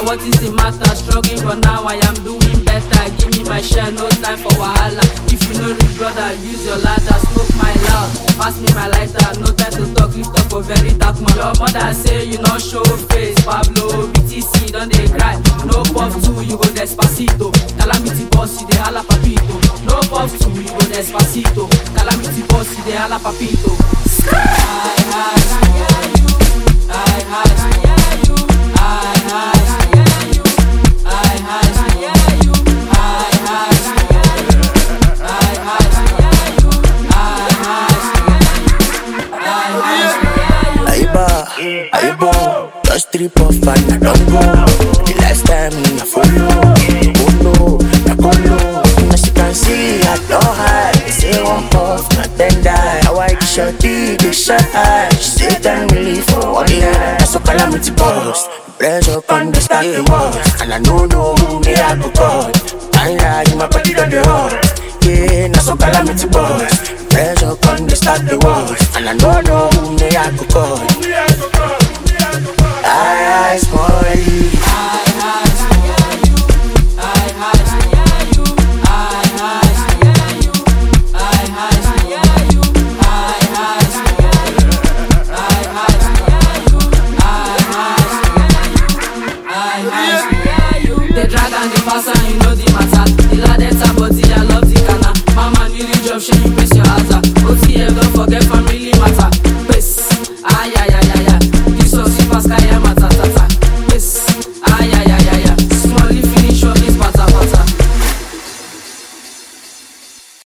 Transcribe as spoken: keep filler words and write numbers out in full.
what is the matter? Struggling but now I am doing better. Give me my share, no time for wahala. If you know real brother, use your ladder. Smoke my loud, pass me my lighter. No time to talk, lift up a very dark man. Your mother say you not show face. Pablo, B T C, don't they cry? No puff two, you go Despacito. Calamity boss, you dey hala papito. No puff two, you go Despacito. Calamity boss, you dey hala papito. I had you, I had you. Aibo, just three puff and I don't go. The last time I follow, oh no, I go low. As you can see, I don't hide. They say one puff, not ten die. Now I shot D, they shot high. She say time really for one year. That's a calamity boss. Pressure on the start the wars. And I know no who they are to God. I like my body on the heart. Yeah, that's a calamity boss. Pressure on the start the wars. And I know no who they are to God. I, I, small league. I, I, you. I, I, you. I, I, you. I, I, you. I, I, I, you. The drag and the pass and you know the matter. The ladder body, I love the canna. Mama, new job, she